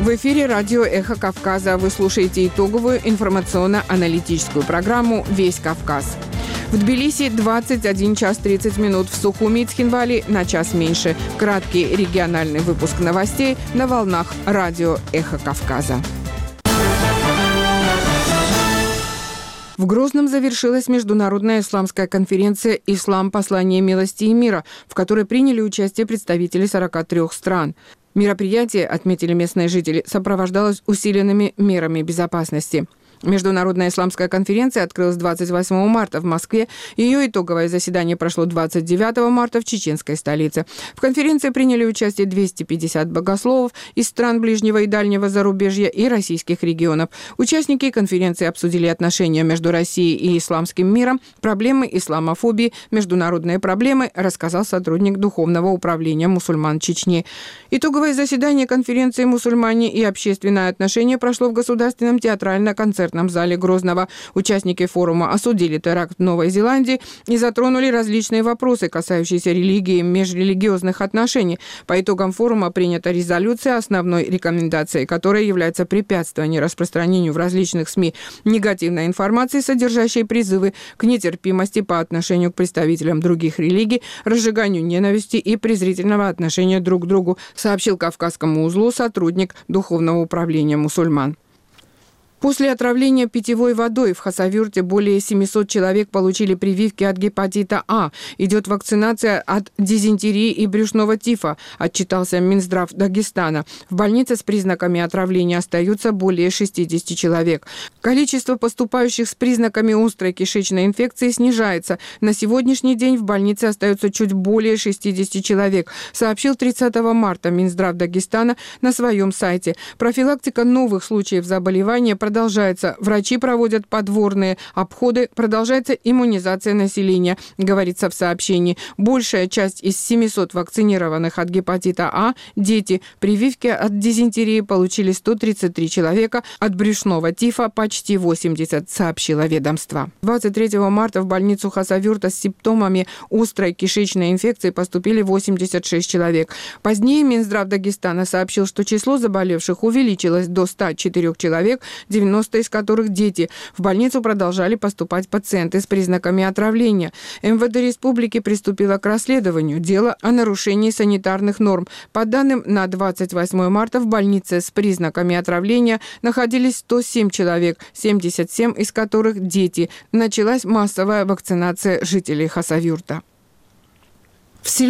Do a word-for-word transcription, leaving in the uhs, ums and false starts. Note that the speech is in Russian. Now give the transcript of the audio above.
В эфире радио «Эхо Кавказа». Вы слушаете итоговую информационно-аналитическую программу «Весь Кавказ». В Тбилиси двадцать один час тридцать минут, в Сухуми и Цхинвали на час меньше. Краткий региональный выпуск новостей на волнах радио «Эхо Кавказа». В Грозном завершилась международная исламская конференция «Ислам. Послание милости и мира», в которой приняли участие представители сорока трёх стран. Мероприятие, отметили местные жители, сопровождалось усиленными мерами безопасности. Международная исламская конференция открылась двадцать восьмого марта в Москве. Ее итоговое заседание прошло двадцать девятого марта в чеченской столице. В конференции приняли участие двести пятьдесят богословов из стран ближнего и дальнего зарубежья и российских регионов. Участники конференции обсудили отношения между Россией и исламским миром, проблемы исламофобии, международные проблемы, рассказал сотрудник Духовного управления мусульман Чечни. Итоговое заседание конференции «Мусульмане и общественное отношение» прошло в Государственном театрально-концертном в зале Грозного. Участники форума осудили теракт в Новой Зеландии и затронули различные вопросы, касающиеся религии и межрелигиозных отношений. По итогам форума принята резолюция, основной рекомендацией которой является препятствование распространению в различных СМИ негативной информации, содержащей призывы к нетерпимости по отношению к представителям других религий, разжиганию ненависти и презрительного отношения друг к другу, сообщил Кавказскому узлу сотрудник Духовного управления мусульман. После отравления питьевой водой в Хасавюрте более семисот человек получили прививки от гепатита А. Идет вакцинация от дизентерии и брюшного тифа, отчитался Минздрав Дагестана. В больнице с признаками отравления остаются более шестидесяти человек. Количество поступающих с признаками острой кишечной инфекции снижается. На сегодняшний день в больнице остается чуть более шестидесяти человек, сообщил тридцатого марта Минздрав Дагестана на своем сайте. Профилактика новых случаев заболевания продолжается. Продолжается. Врачи проводят подворные обходы, продолжается иммунизация населения, говорится в сообщении. Большая часть из семисот вакцинированных от гепатита А – дети. Прививки от дизентерии получили сто тридцать три человека, от брюшного тифа – почти восемьдесят, сообщило ведомство. двадцать третьего марта в больницу Хасавюрта с симптомами острой кишечной инфекции поступили восемьдесят шесть человек. Позднее Минздрав Дагестана сообщил, что число заболевших увеличилось до ста четырёх человек, девяносто из которых дети. В больницу продолжали поступать пациенты с признаками отравления. эм вэ дэ республики приступило к расследованию дела о нарушении санитарных норм. По данным на двадцать восьмое марта в больнице с признаками отравления находились сто семь человек, семьдесят семь из которых дети. Началась массовая вакцинация жителей Хасавюрта. В